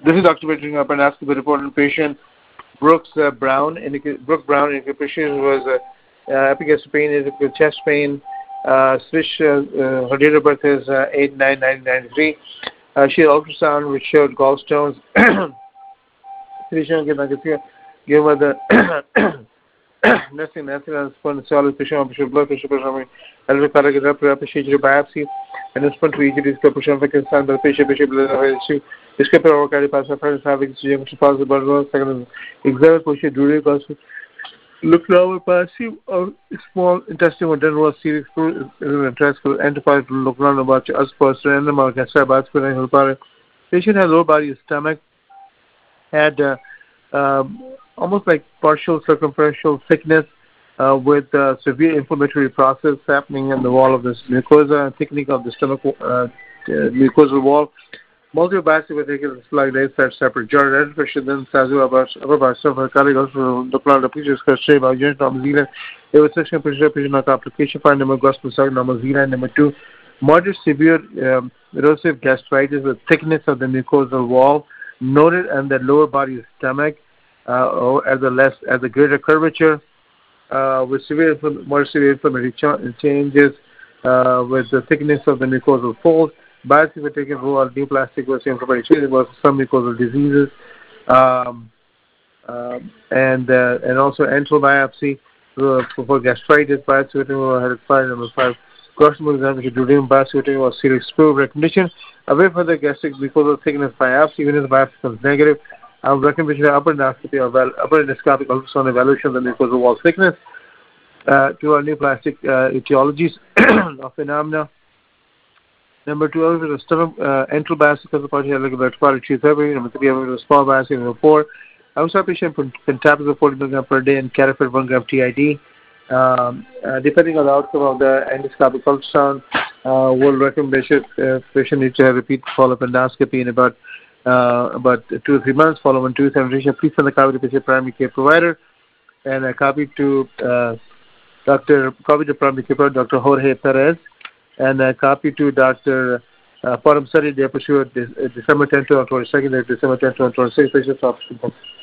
This is Dr. Patrick up and asking the report on patient Brooks Brown. Brooke Brown, patient was epigastric pain, is chest pain. Switch, her date of birth is 8/9/1993. She had ultrasound which showed gallstones. Physician gave her the nursing solid pressure, blood pressure, procedure biopsy, and response to each pressure Pakistan, the patient discovered our cardiac having positive blood, second examine position during look now passive or small intestine or was serious intestinal enterprise look around about us person and the market patient had low body stomach, had almost like partial circumferential thickness with severe inflammatory process happening in the wall of this mucosa, thickening of the stomach mucosal wall. Multiple biopsy were taken like they said separate jar pressure then Sazu about her colleague also the plan of pictures about unit number 0. It was section pressure application find number gospel number 0 and number 2. Moderate severe erosive gastritis with thickness of the mucosal wall noted on the lower body of stomach or at the greater curvature with more severe inflammatory changes with the thickness of the mucosal fold. Biopsy were taken for neoplastic was inflammatory was some mucosal diseases and also enteral biopsy for gastritis. Biopsy had expired number 5. Cross-mode examination duodenum biopsy was serious proof recommendation. Away from the gastric mucosal thickness biopsy, even if the biopsy comes negative, I would recommend upper endoscopy or upper endoscopic ultrasound evaluation of the mucosal wall thickness to our neoplastic etiologies of phenomena. Number 2, the stomach enteral biopsy because the party had like about therapy. Number 3, a small biopsy. Number 4, outside patient pentabs 40 mg per day and carafate 1 gram TID. Depending on the outcome of the endoscopic ultrasound, we'll recommend patient needs to have repeat follow-up endoscopy in about 2 or 3 months. Follow-on 2 examination. Please send the copy to patient primary care provider and a copy to primary care provider Dr. Jorge Perez and a copy to Dr. Param Sari, December 10th to 22nd, December 10th to 26th, patient's office.